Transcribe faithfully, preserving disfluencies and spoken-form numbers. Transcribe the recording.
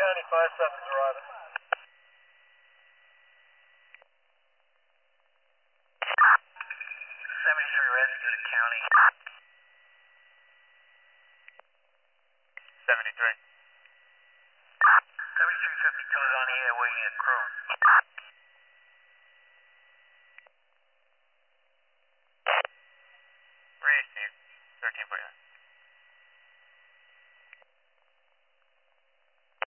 County, five seven's arriving. seventy-three Resi, go to County. seventy-three. seventy-three fifty-two is on the air waiting at crew.